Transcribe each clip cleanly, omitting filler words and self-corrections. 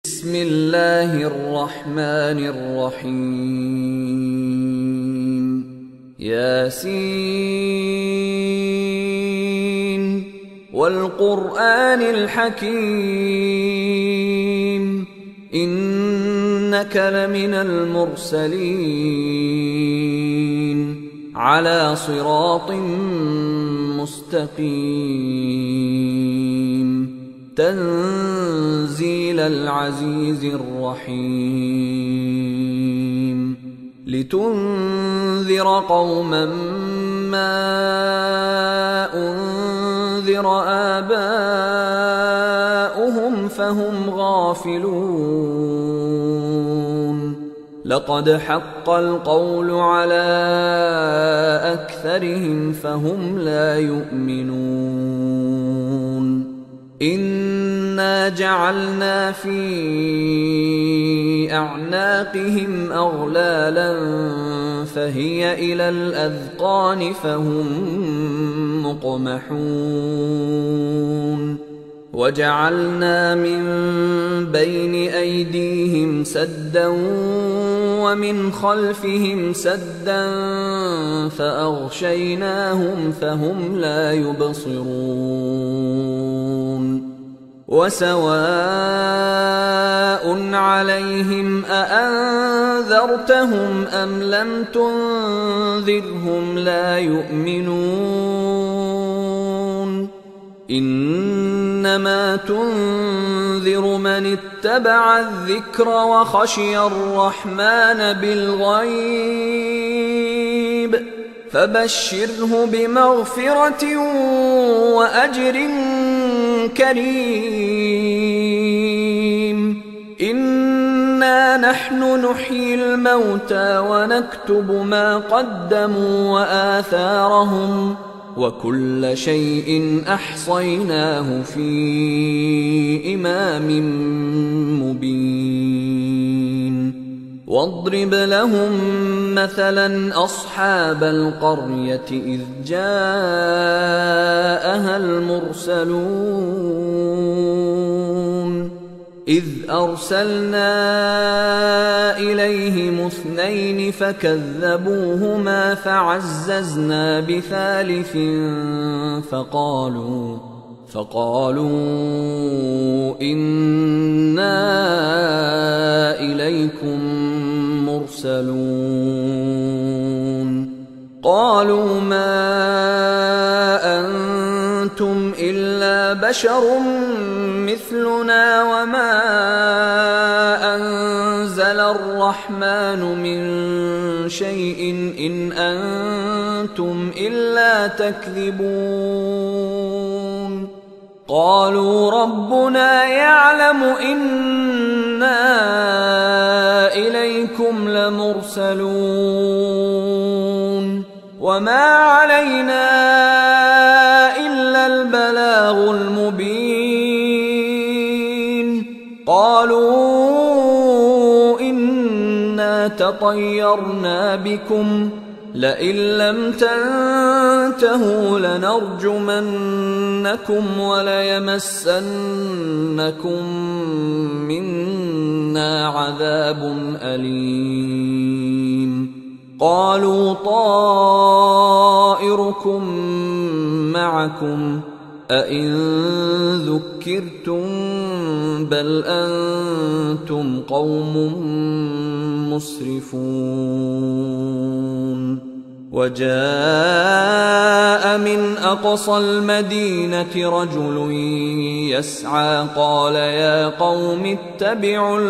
بسم الله الرحمن الرحيم ياسين والقرآن الحكيم إنك لمن المرسلين على صراط مستقيم تنزيل العزيز الرحيم لتنذر قوما ما أنذر آباؤهم فهم غافلون لقد حق القول على أكثرهم فهم لا يؤمنون إنا جعلنا في أعناقهم أغلالا فهي إلى الأذقان فهم مقمحون وجعلنا من بين أيديهم سدا ومن خلفهم سدا فأغشيناهم فهم لا يبصرون وسواء عليهم أأنذرتهم أم لم تنذرهم لا يؤمنون إنما تنذر من اتبع الذكر وخشي الرحمن بالغيب فبشره بمغفرة وأجر كريم إنا نحن نحيي الموتى ونكتب ما قدموا وآثارهم وكل شيء أحصيناه في إمام مبين واضرب لهم مثلا أصحاب القرية إذ جاءها المرسلون إذ أرسلنا إليهم اثنين فكذبوهما فعززنا بثالث فقالوا إنا إليكم مرسلون قالوا ما أنتم إلا بشر مثلنا وما أنزل الرحمن من شيء إن أنتم إلا تكذبون قالوا ربنا يعلم إنا إليكم لمرسلون وما علينا إلا البلاغ المبين قالوا إنا تطيرنا بكم لئن لم تنتهوا لنرجمنكم وليمسنكم منا عذاب أليم قالوا طائركم معكم أئن ذكرتم بل أنتم قوم مسرفون وجاء من أقصى المدينة رجل يسعى قال يا قوم اتبعوا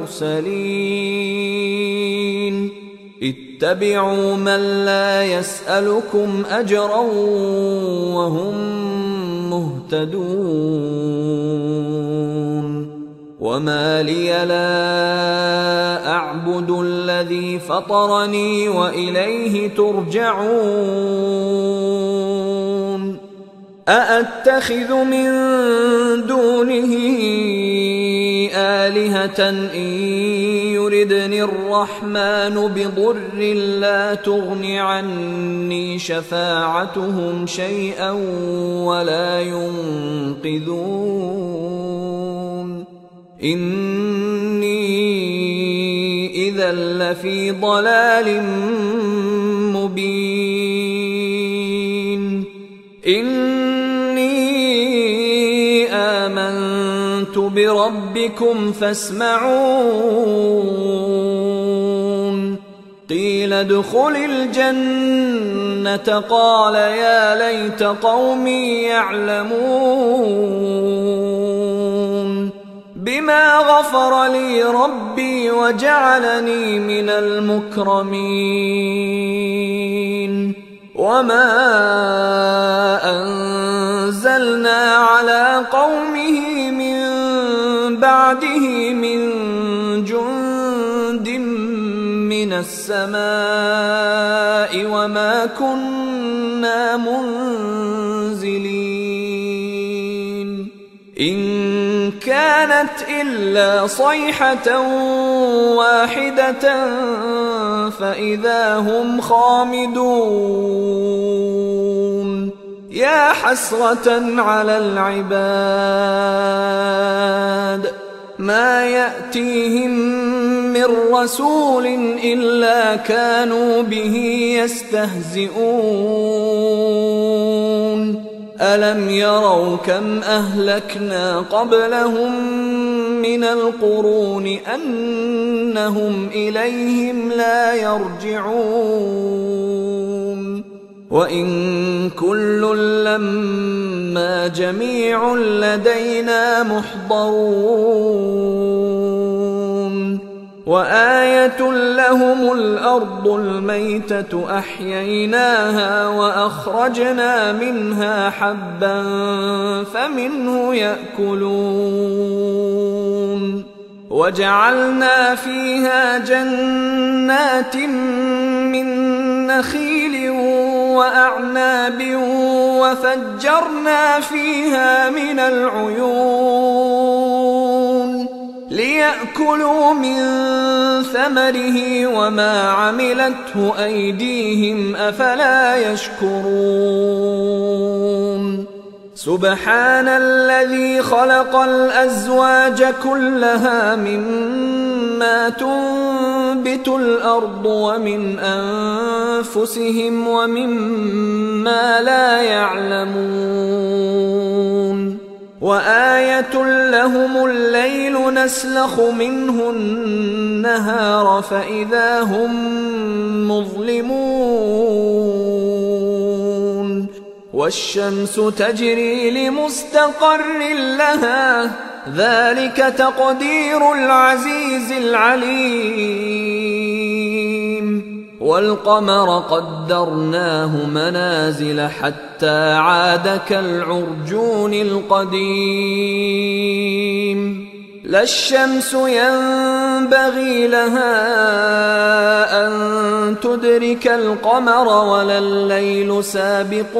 المرسلين اتبعوا من لا يسألكم أجرا وهم مهتدون وما لي لا أعبد الذي فطرني وإليه ترجعون أأتخذ من دونه آلهة إن يردني الرحمن بضر لا تغن عني شفاعتهم شيئا ولا ينقذون إني إذا لفي ضلال مبين إني آمنت بربكم فاسمعون قيل ادخل الجنة قال يا ليت قومي يعلمون بما غفر لي ربي وجعلني من المكرمين وما أنزلنا على قومه من بعده من جند من السماء وما كنا منزلين إن كانت إلا صيحة واحدة فإذا هم خامدون يا حسرة على العباد ما يأتيهم من رسول إلا كانوا به يستهزئون ألم يروا كم أهلكنا قبلهم من القرون أنهم إليهم لا يرجعون وإن كل لما جميع لدينا محضرون وآية لهم الأرض الميتة أحييناها وأخرجنا منها حبا فمنه يأكلون وجعلنا فيها جنات من نخيل وأعناب وفجرنا فيها من العيون ليأكلوا من ثمره وما عملته أيديهم أفلا يشكرون سبحان الذي خلق الأزواج كلها مما تنبت الأرض ومن أنفسهم ومما لا يعلمون وآية لهم الليل نسلخ منه النهار فإذا هم مظلمون والشمس تجري لمستقر لها ذلك تقدير العزيز العليم والقمر قدرناه منازل حتى عاد كالعرجون القديم لا الشمس ينبغي لها أن تدرك القمر ولا الليل سابق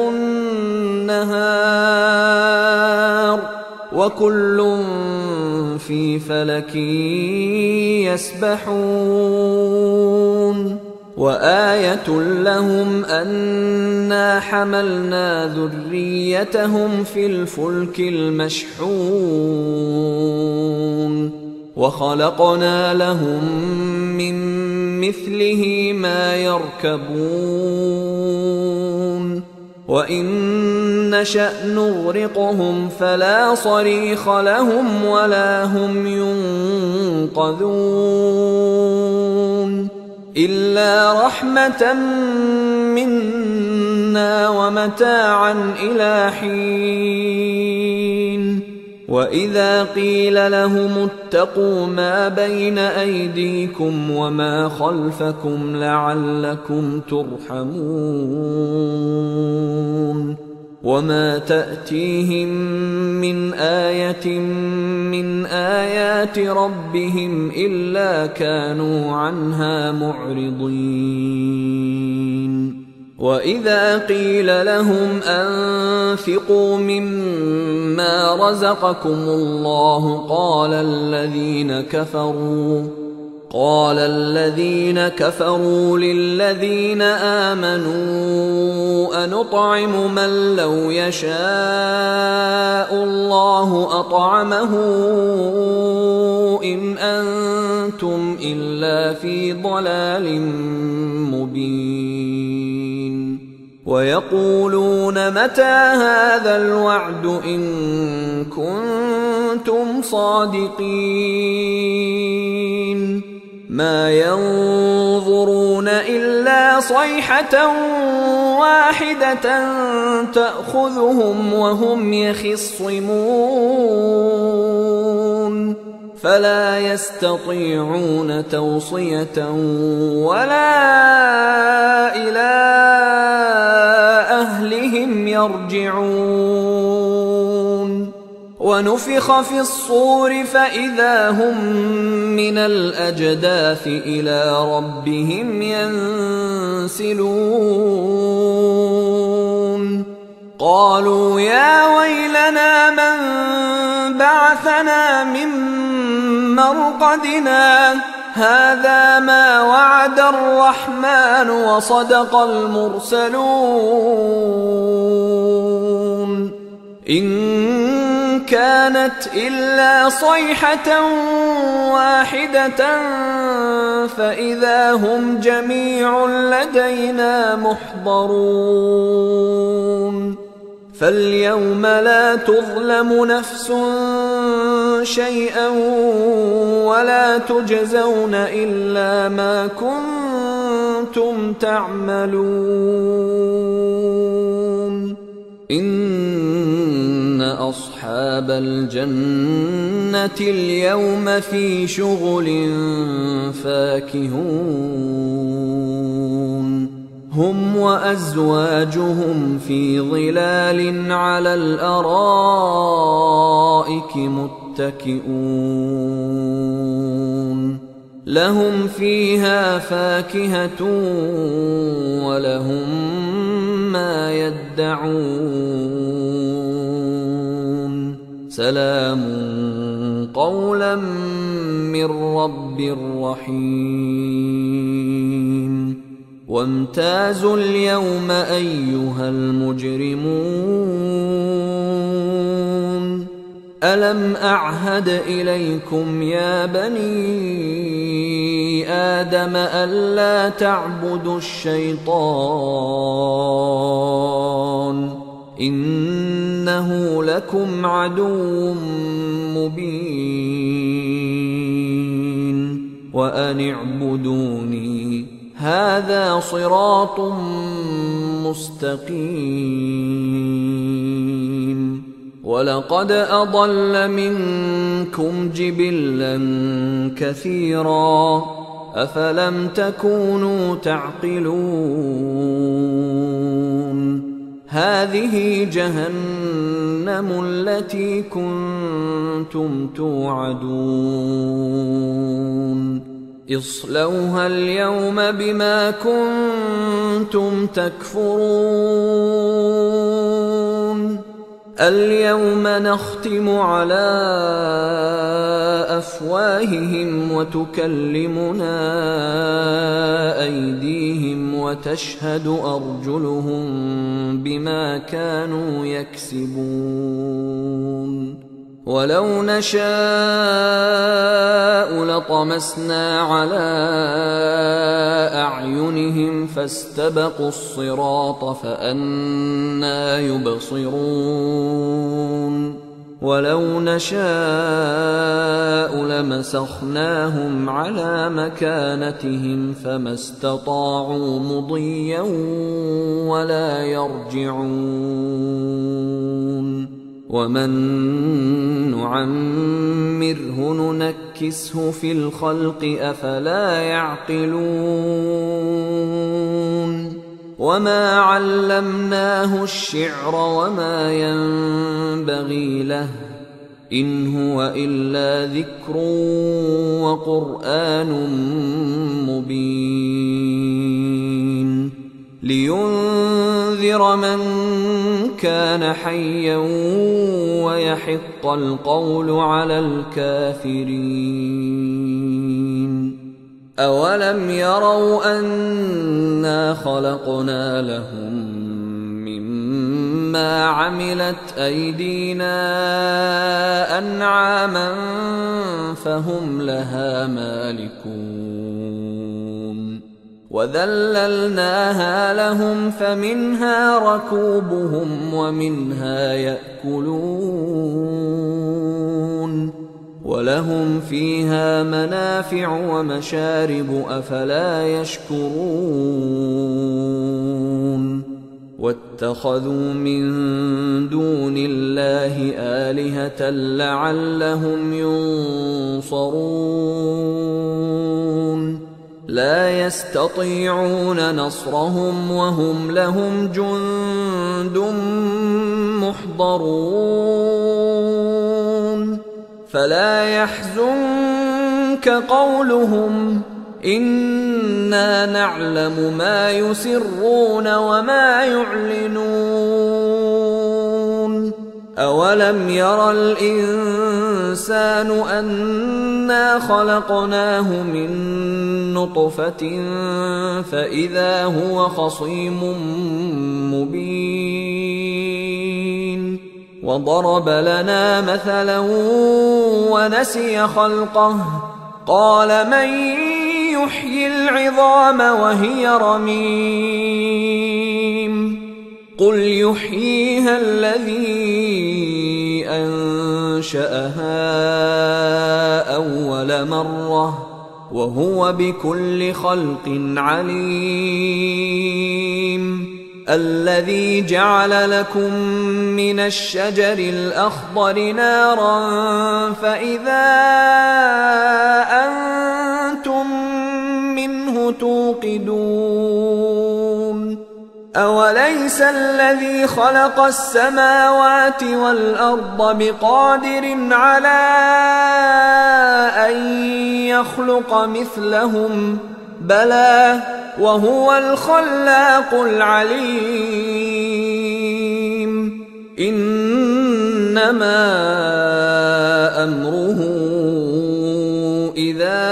النهار وكل في فلك يسبحون وآية لهم أنا حملنا ذريتهم في الفلك المشحون وخلقنا لهم من مثله ما يركبون وإن نشأ نغرقهم فلا صريخ لهم ولا هم ينقذون إلا رحمة منا ومتاعا إلى حين وإذا قيل لهم اتقوا ما بين أيديكم وما خلفكم لعلكم ترحمون وما تأتيهم من آية من آيات ربهم إلا كانوا عنها معرضين وإذا قيل لهم أنفقوا مما رزقكم الله قال الذين كفروا للذين آمنوا أنطعم من لو يشاء الله أطعمه إن أنتم إلا في ضلال مبين ويقولون متى هذا الوعد إن كنتم صادقين ما ينظرون إلا صيحة واحدة تأخذهم وهم يخصمون فلا يستطيعون توصية ولا إلى أهلهم يرجعون ونفخ في الصور فإذا هم من الأجداث إلى ربهم ينسلون قالوا يا ويلنا من بعثنا من مرقدنا هذا ما وعد الرحمن وصدق المرسلون إن كانت إلا صيحة واحدة فإذا هم جميع لدينا محضرون فاليوم لا تظلم نفس شيئا ولا تجزون إلا ما كنتم تعملون إن أصحاب الجنة اليوم في شغل فاكهون هم وأزواجهم في ظلال على الأرائك متكئون لهم فيها فاكهة ولهم ما يدعون سلام قولا من رب رحيم وامتازوا اليوم أيها المجرمون ألم أعهد إليكم يا بني آدم ألا تعبدوا الشيطان إنه لكم عدو مبين وأن اعبدوني هذا صراط مستقيم ولقد أضل منكم جبلا كثيرا أفلم تكونوا تعقلون هذه جهنم التي كنتم توعدون اصلوها اليوم بما كنتم تكفرون اليوم نختم على أفواههم وتكلمنا أيديهم وتشهد أرجلهم بما كانوا يكسبون ولو نشاء لطمسنا على أعينهم فاستبقوا الصراط فأنى يبصرون ولو نشاء لمسخناهم على مكانتهم فما استطاعوا مضيا ولا يرجعون ومن نعمره ننكسه في الخلق أفلا يعقلون وما علمناه الشعر وما ينبغي له إن هو إلا ذكر وقرآن مبين لينذر من كان حيا ويحق القول على الكافرين أولم يروا أنا خلقنا لهم مما عملت أيدينا أنعاما فهم لها مالكون وذللناها لهم فمنها ركوبهم ومنها يأكلون ولهم فيها منافع ومشارب أفلا يشكرون واتخذوا من دون الله آلهة لعلهم ينصرون لا يستطيعون نصرهم وهم لهم جند محضرون فلا يحزنك قولهم إنا نعلم ما يسرون وما يعلنون أولم ير الإنسان أنا خلقناه من نطفة فإذا هو خصيم مبين وضرب لنا مثلا ونسي خلقه قال من يحيي العظام وهي رميم قل يحييها الذي أنشأها أول مرة وهو بكل خلق عليم الذي جعل لكم من الشجر الأخضر نارا فإذا أنتم منه توقدون أوليس الذي خلق السماوات والأرض بقادر على أن يخلق مثلهم بلى وهو الخلاق العليم إنما أمره إذا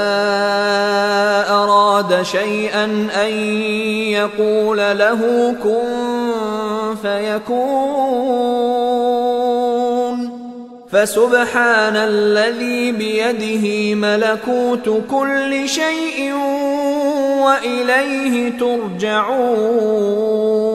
أراد شيئا أن يقول له كن فيكون فسبحان الذي بيده ملكوت كل شيء وإليه ترجعون